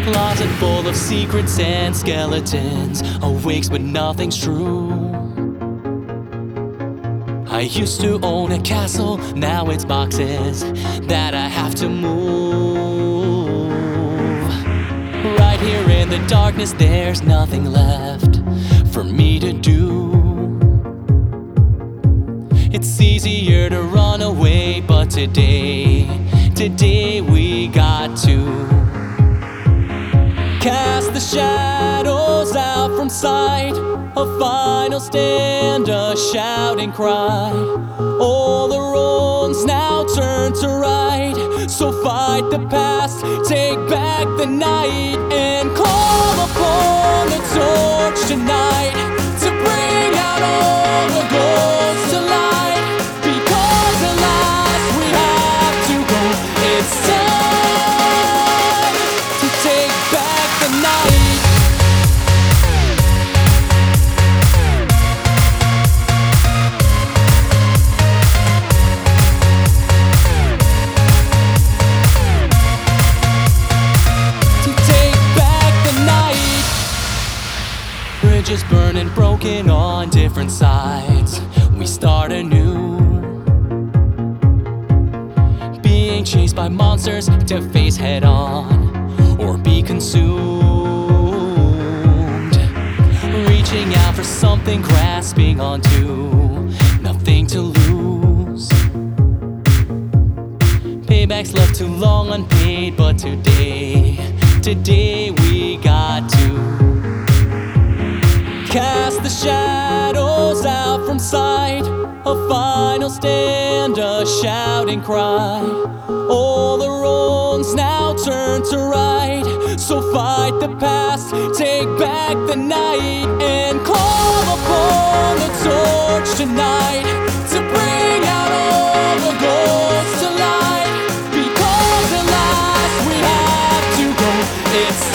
Closet full of secrets and skeletons, awakes but nothing's true. I used to own a castle, now it's boxes that I have to move. Right here in the darkness, there's nothing left for me to do. It's easier to run away, but today we got to cast the shadows out from sight. A final stand, a shouting cry. All the wrongs now turn to right. So fight the past, take back the night, and call upon the torch tonight to bring out all the ghosts to light. Because alas, we have to go. It's time to take back the night. Bridges burning, broken on different sides. We start anew, being chased by monsters to face head on or be consumed. Reaching out for something, grasping onto nothing to lose. Payback's left too long unpaid, but today we got to cast the shadows out from sight. A final stand, a shouting cry. All the wrongs now turn to right. So fight the past, take back the night, and call upon the torch tonight to bring out all the ghosts to light. Because alas, we have to go. It's